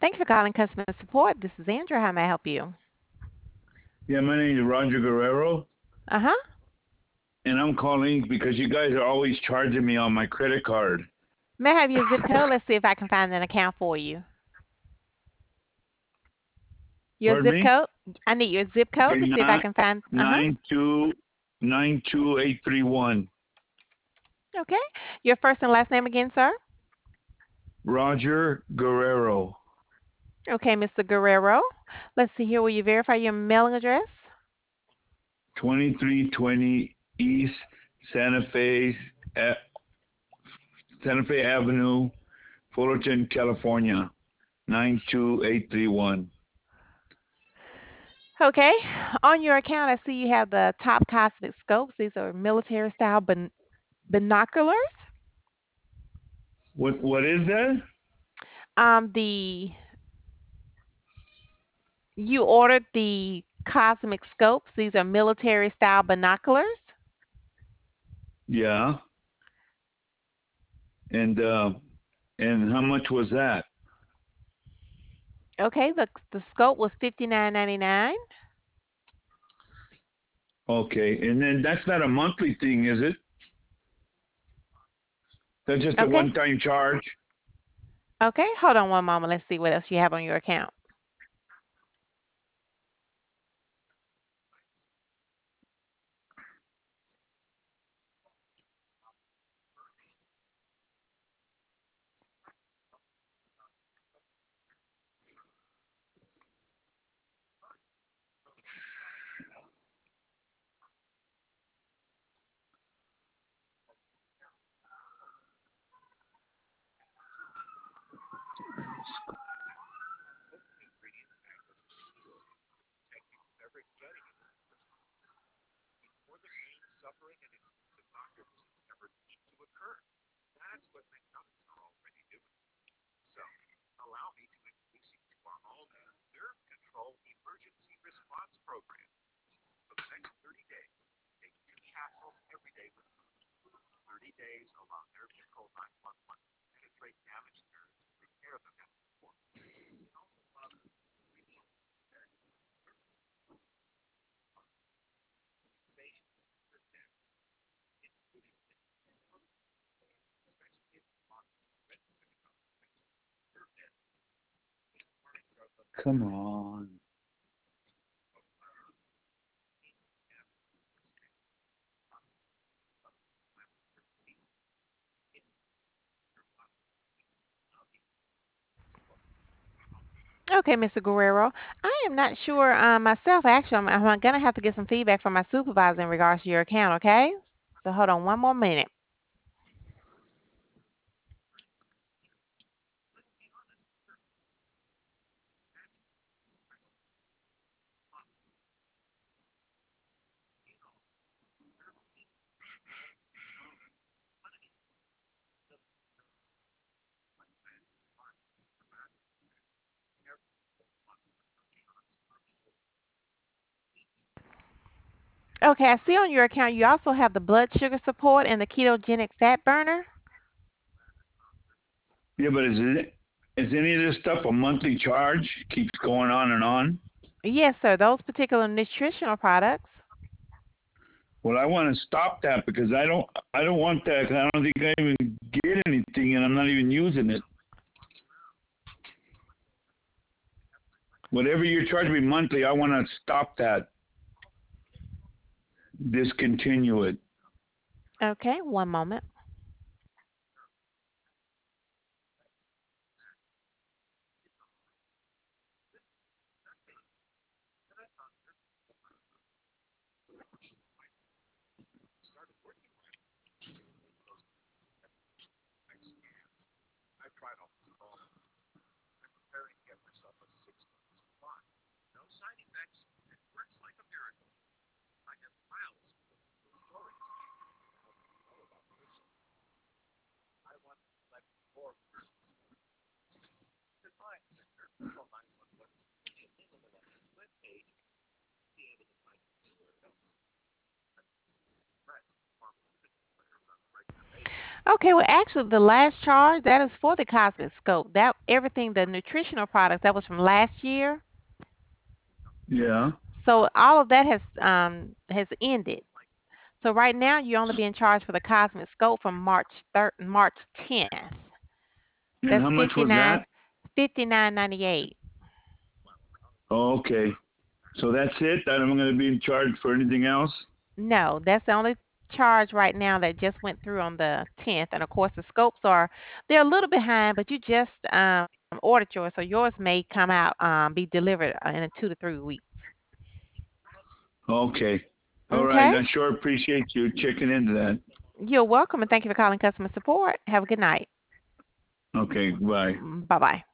Thank you for calling customer support. This is Andrea. How may I help you? Yeah, my name is Roger Guerrero, Uh-huh. and I'm calling because you guys are always charging me on my credit card. May I have your zip code? Let's see if I can find an account for you. Your Pardon zip me? code? I need your zip code Okay, to see if I can find. Uh-huh. 9292831. Okay. Your first and last name again, sir? Roger Guerrero, Okay, Mr. Guerrero. Let's see here. Will you verify your mailing address? 2320 East A- Santa Fe Avenue, Fullerton, California, 92831. Okay. On your account, I see you have the top cosmic scopes. These are military style binoculars. What is that? The You ordered the cosmic scopes. These are military style binoculars. Yeah. And how much was that? Okay, the scope was 59.99. Okay. And then that's not a monthly thing, is it? That's just a Okay. one-time charge. Okay, hold on one moment. Let's see what else you have on your account. Come on. Okay, Mr. Guerrero. I am not sure myself. Actually, I'm going to have to get some feedback from my supervisor in regards to your account, okay? So hold on one more minute. Okay, I see on your account you also have the blood sugar support and the ketogenic fat burner. Yeah, but is any of this stuff a monthly charge? Keeps going on and on. Yes, sir. Those particular nutritional products. Well, I want to stop that because I don't want that. 'Cause I don't think I even get anything, and I'm not even using it. Whatever you charge me monthly, I want to stop that. Discontinue it. Okay, one moment. Okay, well, actually, the last charge that is for the Cosmic Scope. That everything, the nutritional products, that was from last year. Yeah. So all of that has ended. So right now you're only being charged for the Cosmic Scope from March 10th. And That's how much was that? 59.98. Oh, okay. So that's it? That I'm going to be in charge for anything else? No, that's the only charge right now that just went through on the 10th. And of course, the scopes they're a little behind, but you just ordered yours, so yours may come out, be delivered in 2 to 3 weeks. Okay. All right. Okay, I sure appreciate you checking into that. you're welcome, and thank you for calling customer support. Have a good night. Okay. Bye. Bye bye.